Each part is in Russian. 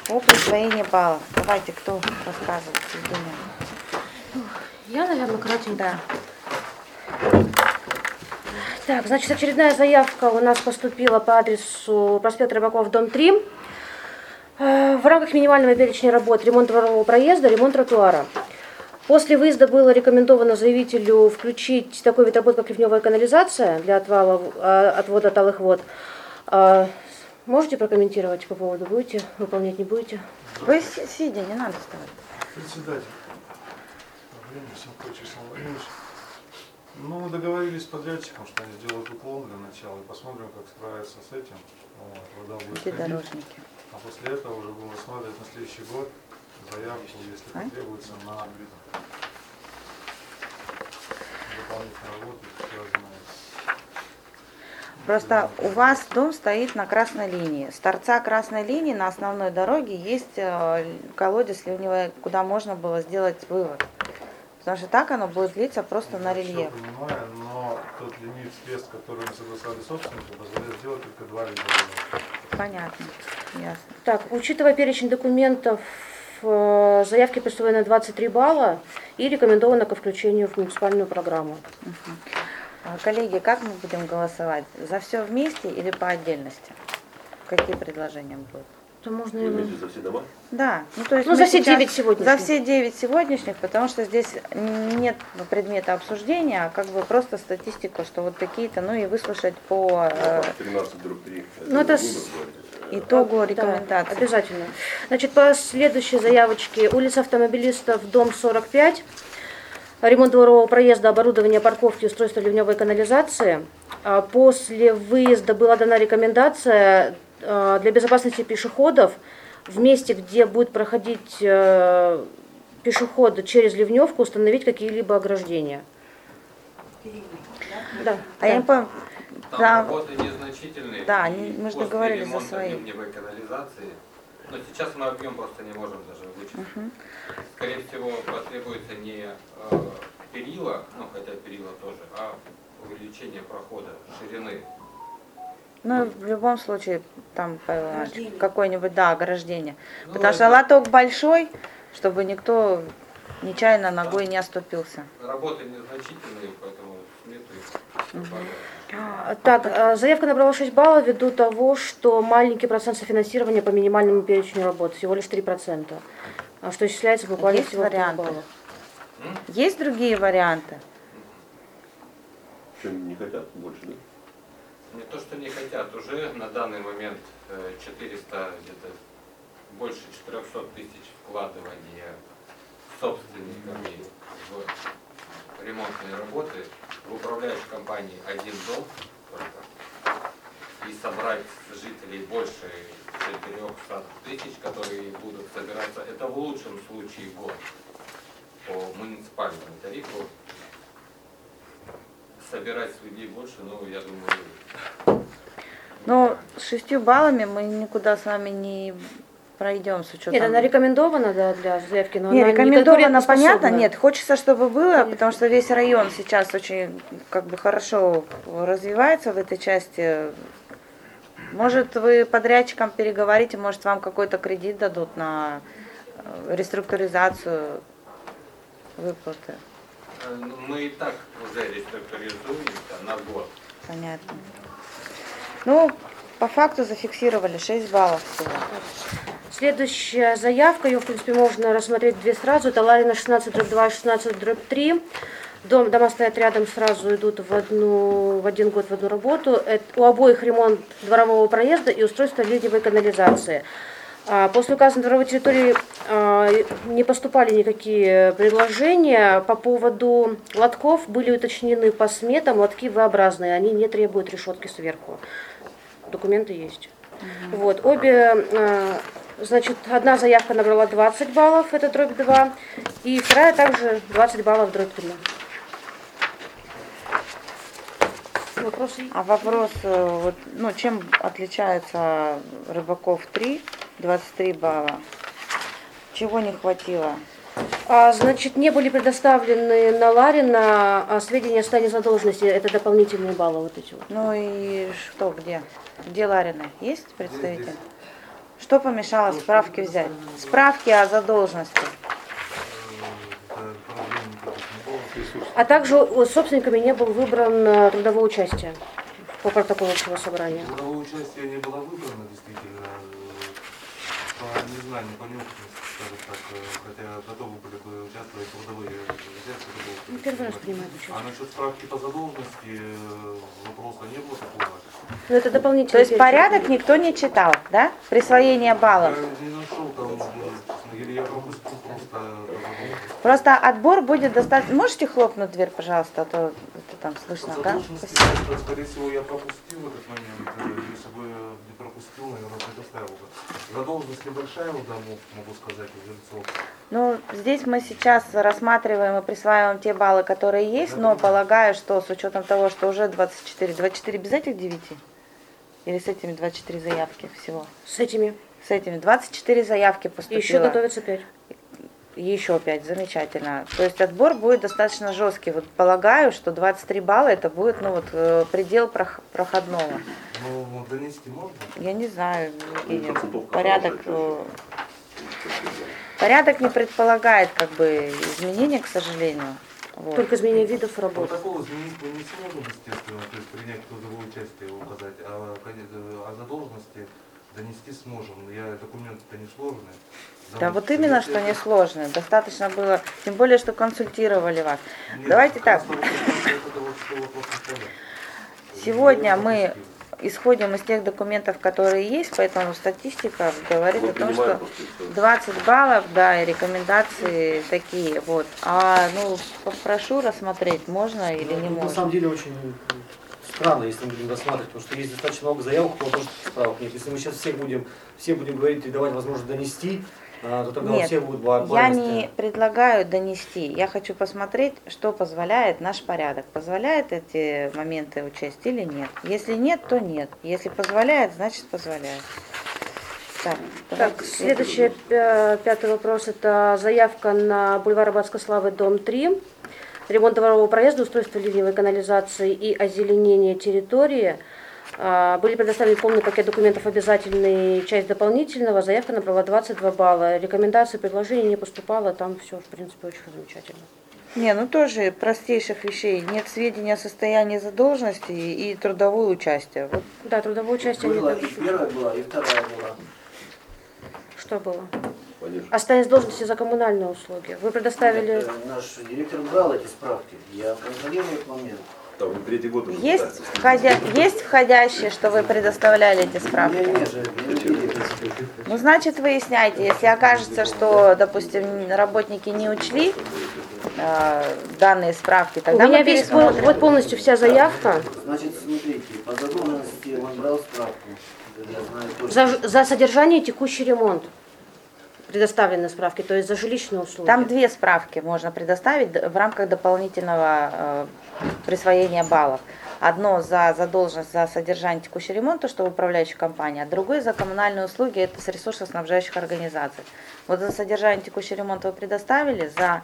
О присвоении баллов. Давайте, кто рассказывает Евгения? Я, наверное, кратенько. Да. Так, значит, очередная заявка у нас поступила по адресу проспект Рыбаков, дом 3. В рамках минимального перечня работ ремонт дворового проезда, ремонт тротуара. После выезда было рекомендовано заявителю включить такой вид работ, как ливневая канализация для отвода талых вод. Можете прокомментировать по поводу, будете выполнять, не будете? Вы сидя, не надо вставать. Председатель, ну, мы договорились с подрядчиком, что они сделают уклон для начала и посмотрим, как справиться с этим. Вот, вода будет Где ходить. дорожники? А после этого уже будем рассматривать на следующий год заявку, если потребуется, на дополнительные работы, связанные с... Просто у вас дом стоит на красной линии. С торца красной линии на основной дороге есть колодец ливневый, куда можно было сделать вывод. Потому что так оно будет длиться просто на Я рельеф. всё понимаю, но тот лимит средств, который мы согласовали собственнику, позволяет сделать только 2 вида. Понятно, ясно. Так, учитывая перечень документов, заявки представлены на 23 балла и рекомендовано ко включению в муниципальную программу. Коллеги, как мы будем голосовать? За все вместе или по отдельности? Какие предложения будут? То можно Вы имеете за все дома? Да, ну то есть Ну, мы за все сейчас- 9 сегодняшних. За все 9 сегодняшних, потому что здесь нет предмета обсуждения, а как бы просто статистика, что вот такие-то, ну и выслушать по 13/3. Ну, это итогу Да, рекомендаций. обязательно. Значит, по следующей заявочке: улица Автомобилистов, дом 45. Ремонт дворового проезда, оборудование парковки, устройство ливневой канализации. После выезда была дана рекомендация для безопасности пешеходов в месте, где будет проходить пешеход через ливневку, установить какие-либо ограждения. Да, А я не помню, Там да, работы незначительные. Да, и мы же после договорились за ремонта свои. ливневой канализации. Но сейчас мы объем просто не можем даже вычислить. Скорее всего, потребуется не перила, ну хотя перила тоже, а увеличение прохода, ширины. ну в любом случае там Павел Иванович, какое-нибудь, да, ограждение. Ну, Потому что это- лоток большой, чтобы никто нечаянно ногой не оступился. Работы незначительные, поэтому смету их добавляем. Так, заявка набрала 6 баллов ввиду того, что маленький процент софинансирования по минимальному перечню работ, всего лишь 3%, что исчисляется буквально Есть всего в 3 варианты? баллов. Есть другие варианты? Что, не хотят больше, да? Не то, что не хотят, уже на данный момент 400, где-то больше 400 тысяч вкладывания собственниками в ремонтные работы в управляющей компании один дом только, и собрать с жителей больше 400 тысяч, которые будут собираться, это в лучшем случае год по муниципальному тарифу. Собирать с людей больше, ну, я думаю... Но с 6 баллами мы никуда с вами не пройдем с учетом. Нет, она рекомендована, да, для заявки, но Не, она рекомендовано, понятно, конкурентоспособна. нет, хочется, чтобы было, потому что весь район сейчас очень как бы хорошо развивается в этой части. Может, вы подрядчикам переговорите, может, вам какой-то кредит дадут на реструктуризацию выплаты. Мы и так уже реструктуризуемся на год. Понятно. Ну, по факту зафиксировали 6 баллов всего. Следующая заявка, ее, в принципе, можно рассмотреть две сразу. Это Ларина 16/2 и 16/3. Дома стоят рядом, сразу идут в один год в одну работу. У обоих ремонт дворового проезда и устройство ливневой канализации. После указанной дворовой территории не поступали никакие предложения. По поводу лотков были уточнены по сметам, лотки V-образные, они не требуют решетки сверху. Документы есть. Вот, значит, одна заявка набрала 20 баллов, это дробь 2, и вторая также 20 баллов, дробь 3. Вопросы? А вопрос, вот, ну, чем отличается Рыбаков 3, 23 балла? Чего не хватило? Значит, не были предоставлены на Ларина сведения о состоянии задолженности, это дополнительные баллы вот эти вот. Ну и что, где? Где Ларина? Есть представитель? Здесь. Что помешало справки взять? Справки о задолженности. Проблем никаких не было. А также собственниками не был выбран трудовое участие по протоколу общего собрания. Трудовое участие не было выбрано, действительно, по незнанию, по неопытности, скажем так, хотя готовы были бы участвовать в трудовые участия. Первый раз принимаю участие. А насчет справки по задолженности вопроса не было такого. Но это дополнительно. То есть порядок никто не читал, да? Присвоение баллов. Я не нашел там, или я пропустил просто задолженность. Просто отбор будет достаточно... Можете хлопнуть дверь, пожалуйста, а то это там слышно, да? Задолженности, скорее всего, я пропустил в этот момент. Если бы не пропустил, наверное, предоставил бы. Задолженность небольшая у домов, могу сказать, у жильцов. Ну, здесь мы сейчас рассматриваем и присваиваем те баллы, которые есть, но полагаю, что с учетом того, что уже 24 без этих 9? Или с этими 24 заявки всего? С этими. С этими 24 заявки поступило. Еще готовится 5. Еще 5, замечательно. То есть отбор будет достаточно жесткий. Вот полагаю, что 23 балла это будет, ну вот, предел проходного. Ну, донести можно? Я не знаю, Евгений, процентовка порядок, хорошая, порядок не предполагает как бы изменения, к сожалению. Вот. Только изменение видов работы. Протокол изменить мы не сможем, естественно, то есть принять трудовое участие и указать, а задолженности донести сможем. Документы-то не сложные. Да вот именно, что не сложно. Достаточно было, тем более, что консультировали вас. Нет, Давайте так. просто вот что вопрос не понятен. Сегодня мы исходим из тех документов, которые есть, поэтому статистика говорит о том, что 20 баллов, да, и рекомендации такие, вот. А, ну, попрошу рассмотреть, можно или не На можно. самом деле очень странно, если мы будем рассматривать, потому что есть достаточно много заявок, но тоже справок нет. Если мы сейчас все будем говорить и давать возможность донести, то тогда у Нет, всех будут я баллы не предлагаю донести. Я хочу посмотреть, что позволяет наш порядок. Позволяет эти моменты учесть или нет. Если нет, то нет. Если позволяет, значит позволяет. Так, Так, следующий, пятый вопрос, это заявка на бульвар Арбатской славы, дом 3. Ремонт дворового проезда, устройство ливневой канализации и озеленение территории. Были предоставлены полный пакет документов, обязательный, часть дополнительного. Заявка набрала 22 балла. Рекомендации, предложений не поступало. Там все, в принципе, очень замечательно. Не, ну тоже простейших вещей. Нет сведений о состоянии задолженности и трудовое участие. Вот. Да, трудовое участие не Была так. и первая была, и вторая была. Что было? Конечно. Оставить должности за коммунальные услуги. Вы предоставили... Нет, наш директор брал эти справки. Я контролирую этот момент. Там уже третий год уже Есть, пытается. есть входящие, что вы предоставляли эти справки? Нет, Ну, значит, выясняйте. Если окажется, что, допустим, работники не учли данные справки, У тогда меня мы весь пересмотрим. вот полностью вся заявка. Значит, смотрите, по задолженности он брал справку. Я знаю точно. За содержание и текущий ремонт предоставлены справки, то есть за жилищные услуги. Там 2 справки можно предоставить в рамках дополнительного присвоения баллов. Одно за задолженность за содержание текущего ремонта, что в управляющей компании, а другое за коммунальные услуги, это с ресурсоснабжающих организаций. Вот за содержание текущего ремонта вы предоставили, за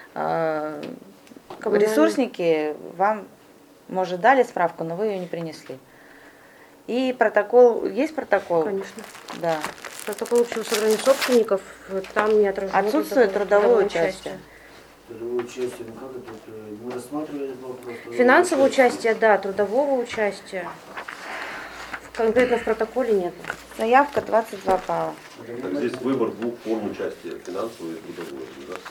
ресурсники вам, может, дали справку, но вы ее не принесли. И протокол, есть протокол? Конечно. Да. Протокол общего собрания собственников, там не отражено. Отсутствует трудовое участие. Трудовое участие, ну как это, мы рассматривали этот вопрос. Финансового участия, да, трудового участия. Конкретно в протоколе нет. Заявка 22 балла. Так, здесь выбор 2 форм участия, финансовой и трудовой.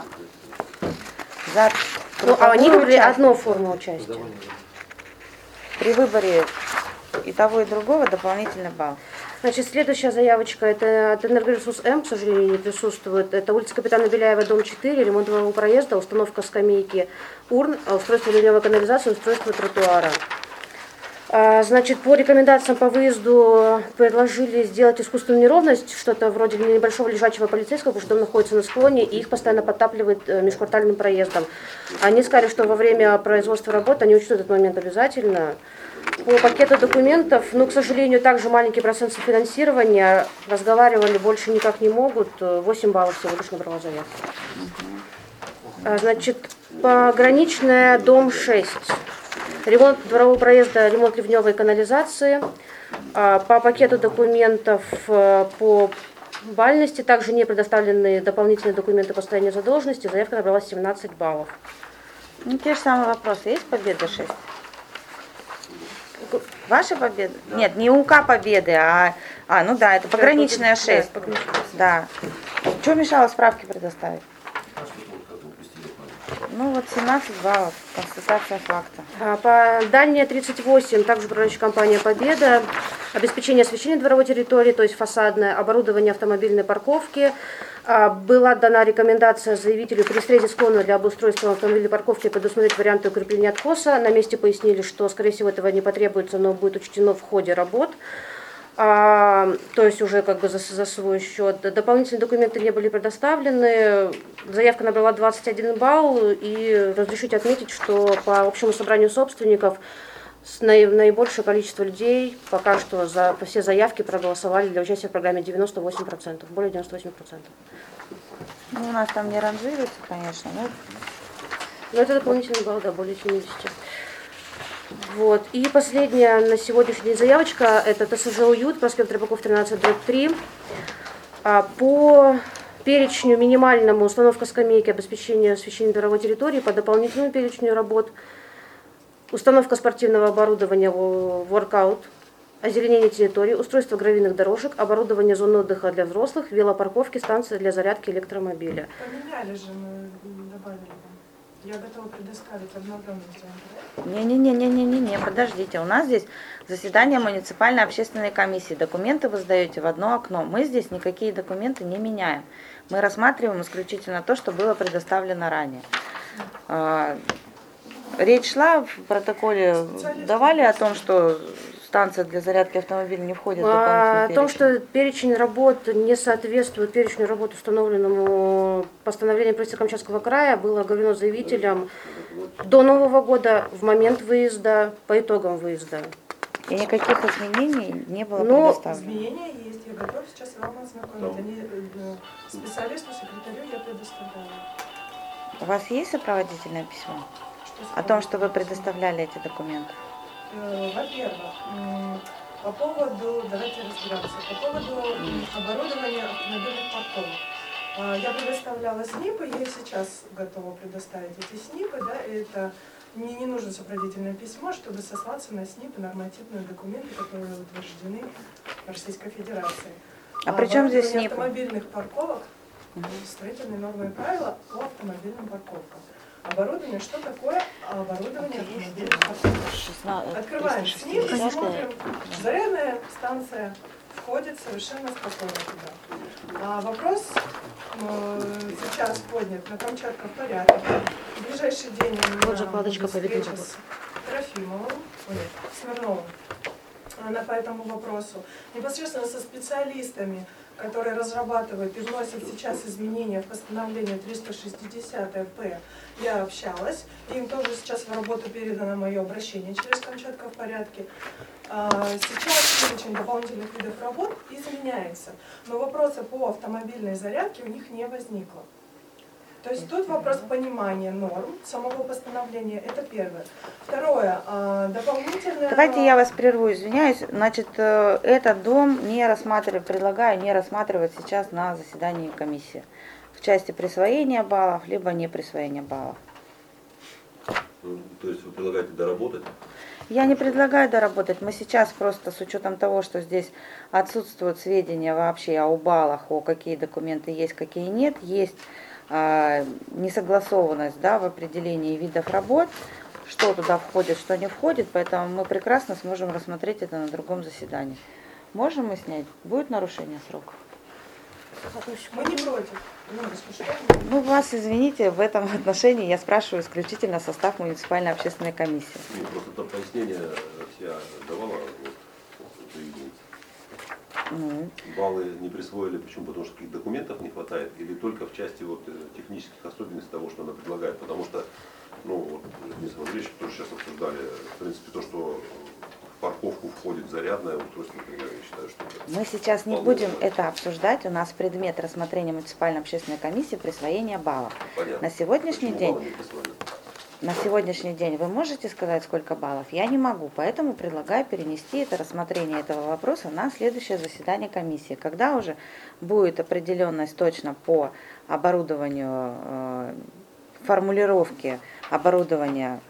За Ну, а они трудовое выбрали участие одну форму участия. при выборе и того, и другого дополнительный балл. Значит, следующая заявочка, это от Энергоресурс М, к сожалению, не присутствует. Это улица Капитана Беляева, дом 4, ремонт дворового проезда, установка скамейки урн, устройство ливневой канализации, устройство тротуара. Значит, по рекомендациям по выезду предложили сделать искусственную неровность, что-то вроде небольшого лежачего полицейского, потому что он находится на склоне, и их постоянно подтапливает межквартальным проездом. Они сказали, что во время производства работы они учтут этот момент обязательно. По пакету документов, ну, к сожалению, также маленький процент софинансирования, разговаривали, больше никак не могут, 8 баллов всего лишь набрала заявка. Значит, пограничная, дом 6. Ремонт дворового проезда, ремонт ливневой канализации. По пакету документов по бальности. Также не предоставлены дополнительные документы по состоянию задолженности. Заявка набрала 17 баллов. Ну, те же самые вопросы. Есть победа 6? Ваша победа? Нет, не УК победы, ну да, это пограничная 6. Да. Что мешало справки предоставить? Ну вот 17 баллов, констатация факта. По дальней 38, также управляющая компания «Победа», обеспечение освещения дворовой территории, то есть фасадное, оборудование автомобильной парковки. Была дана рекомендация заявителю при срезе склона для обустройства автомобильной парковки предусмотреть варианты укрепления откоса. На месте пояснили, что, скорее всего, этого не потребуется, но будет учтено в ходе работ. То есть уже как бы за свой счет. Дополнительные документы не были предоставлены. Заявка набрала 21 балл. И разрешите отметить, что по общему собранию собственников наибольшее количество людей пока что по все заявки проголосовали для участия в программе 98%, более 98%. Ну, у нас там не ранжируется, конечно, Но это дополнительный балл, да, более 70. Вот. И последняя на сегодняшний день заявочка, это ТСЖ «Уют», проспект Рыбаков, 13/3. По перечню минимальному установка скамейки, обеспечение освещения дворовой территории, по дополнительному перечню работ, установка спортивного оборудования, воркаут, озеленение территории, устройство гравийных дорожек, оборудование зон отдыха для взрослых, велопарковки, станции для зарядки электромобиля. Поменяли же, мы добавили вам. Я готова предоставить обновленный проект. Не, подождите. У нас здесь заседание муниципальной общественной комиссии. Документы вы сдаете в одно окно. Мы здесь никакие документы не меняем. Мы рассматриваем исключительно то, что было предоставлено ранее. Речь шла в протоколе, давали о том, что станция для зарядки автомобиля не входит в дополнительный перечень? О том, что перечень работ не соответствует перечню работ, установленному постановлением правительства Камчатского края, было говорено заявителям до Нового года, в момент выезда, по итогам выезда. И никаких изменений не было предоставлено? Изменения есть, я готова сейчас вам ознакомить. Они специалисту, секретарю я предоставляю. У вас есть сопроводительное письмо о том, что вы предоставляли эти документы? Во-первых, по поводу, давайте разберемся, по поводу оборудования автомобильных парковок. Я предоставляла СНИПы, я и сейчас готова предоставить эти СНИПы, да, это мне не нужно сопроводительное письмо, чтобы сослаться на СНИПы, нормативные документы, которые утверждены Российской Федерацией. А при чем здесь СНИПы? Автомобильных парковок, строительные нормы и правила по автомобильным парковкам. Оборудование, что такое оборудование автомобильных парковок? Открываем СНИП и смотрим, зарядная станция входит совершенно спокойно туда. Вопрос сейчас поднят на Камчатка в порядке. В ближайший день Вот закладочка по виду работ. с Трофимовым, Смирновым по этому вопросу. Непосредственно со специалистами, которые разрабатывают и вносят сейчас изменения в постановление 360-П, я общалась. Им тоже сейчас в работу передано мое обращение через Камчатка в порядке. Сейчас перечень дополнительных видов работ изменяется, но вопроса по автомобильной зарядке у них не возникло. То есть тут вопрос понимания норм самого постановления, это первое. Второе, дополнительное... Давайте я вас прерву, извиняюсь. Значит, этот дом предлагаю не рассматривать сейчас на заседании комиссии в части присвоения баллов, либо не присвоения баллов. То есть вы предлагаете доработать? Я не предлагаю доработать. Мы сейчас просто с учетом того, что здесь отсутствуют сведения вообще о баллах, о какие документы есть, какие нет, есть несогласованность, да, в определении видов работ, что туда входит, что не входит, поэтому мы прекрасно сможем рассмотреть это на другом заседании. Можем мы снять? Будет нарушение сроков? Мы не против. Ну, вас, извините, в этом отношении я спрашиваю исключительно состав муниципальной общественной комиссии. Нет, просто там пояснение я давала, заявление. Баллы не присвоили, почему? Потому что каких документов не хватает, или только в части технических особенностей того, что она предлагает. Потому что, Денис Андреевич тоже сейчас обсуждали, в принципе, то, что в парковку входит зарядное устройство, например, я считаю, что это... Мы сейчас не будем это обсуждать, у нас предмет рассмотрения муниципальной общественной комиссии присвоение баллов. Понятно. На сегодняшний Почему день... баллы не присвоили? На сегодняшний день вы можете сказать, сколько баллов? Я не могу, поэтому предлагаю перенести это рассмотрение этого вопроса на следующее заседание комиссии, когда уже будет определенность точно по оборудованию, формулировке оборудования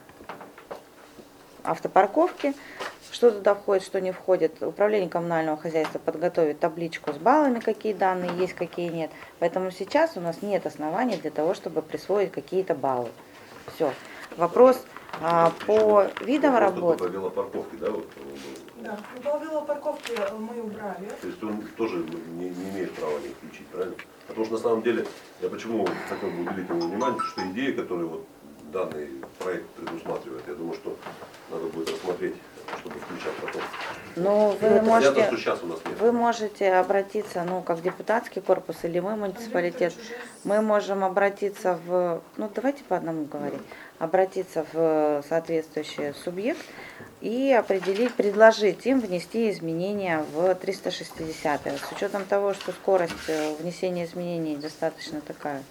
автопарковки, что туда входит, что не входит. Управление коммунального хозяйства подготовит табличку с баллами, какие данные есть, какие нет. Поэтому сейчас у нас нет оснований для того, чтобы присвоить какие-то баллы. Все. Вопрос по видам Вопрос работ. По велопарковке, да, вот, Да, ну, по велопарковке мы убрали. то есть он тоже не имеет права не включить, правильно? Потому что на самом деле, я почему хотел бы уделить ему внимание, потому что идеи, которые вот данный проект предусматривает, я думаю, что надо будет рассмотреть, чтобы включать потом. Ну, вы Понятно, можете, что сейчас у нас нет. вы можете обратиться, ну, как депутатский корпус или мы, муниципалитет, мы можем обратиться в, ну, давайте по одному говорить, обратиться в соответствующий субъект и определить, предложить им внести изменения в 360. С учетом того, что скорость внесения изменений достаточно такая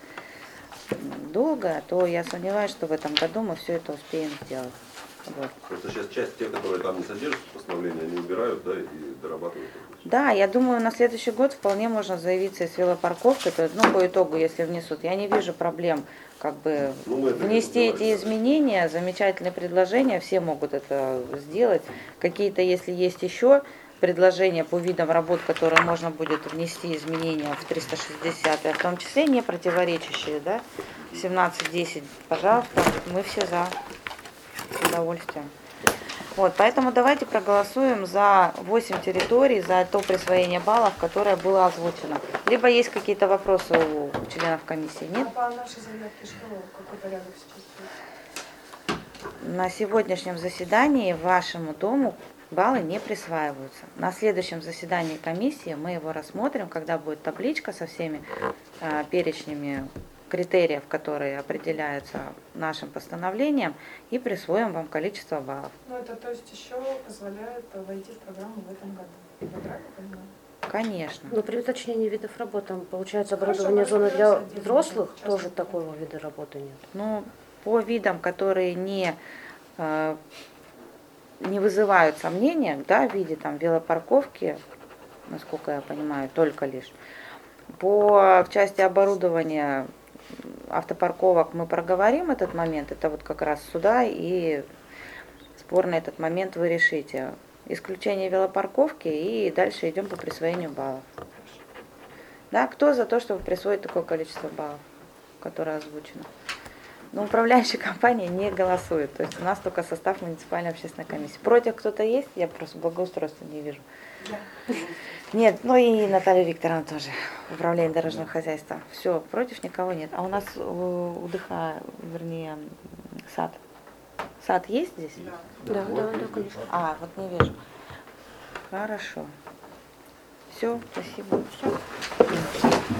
долгая, то я сомневаюсь, что в этом году мы все это успеем сделать. Вот. Просто сейчас часть тех, которые там не содержатся в постановлении, они убирают, да, и дорабатывают. Да, я думаю, на следующий год вполне можно заявиться и с велопарковкой, то есть, ну, по итогу, если внесут. Я не вижу проблем, как бы, Ну, мы это внести не эти изменения, замечательные предложения, все могут это сделать. Какие-то, если есть еще предложения по видам работ, которые можно будет внести изменения в 360, в том числе не противоречащие, да, 17.10, пожалуйста, мы все за, с удовольствием. Вот, поэтому давайте проголосуем за 8 территорий, за то присвоение баллов, которое было озвучено. Либо есть какие-то вопросы у членов комиссии? Нет? А по нашей заявке что, какой порядок сейчас будет? На сегодняшнем заседании вашему дому баллы не присваиваются. На следующем заседании комиссии мы его рассмотрим, когда будет табличка со всеми перечнями критериев, которые определяются нашим постановлением, и присвоим вам количество баллов. Ну, это то есть еще позволяет войти в программу в этом году. Я правильно понимаю? Конечно. Но при уточнении видов работ, там получается Хорошо, оборудование зоны для отдельно, взрослых, сейчас тоже мы такого вида работы нет. Ну, по видам, которые не вызывают сомнения, да, в виде там велопарковки, насколько я понимаю, только лишь. В части оборудования автопарковок мы проговорим этот момент, это вот как раз сюда, и спорный этот момент вы решите. Исключение велопарковки, и дальше идем по присвоению баллов. Да, кто за то, чтобы присвоить такое количество баллов, которое озвучено? Но управляющая компания не голосует, то есть у нас только состав муниципальной общественной комиссии. Против кто-то есть? Я просто благоустройства не вижу. Нет, ну и Наталья Викторовна тоже, управление дорожного хозяйства. Все, против никого нет. А у нас у ДХ, вернее, сад. Сад есть здесь? Да, конечно. А, вот не вижу. Хорошо. Все, спасибо. Всё.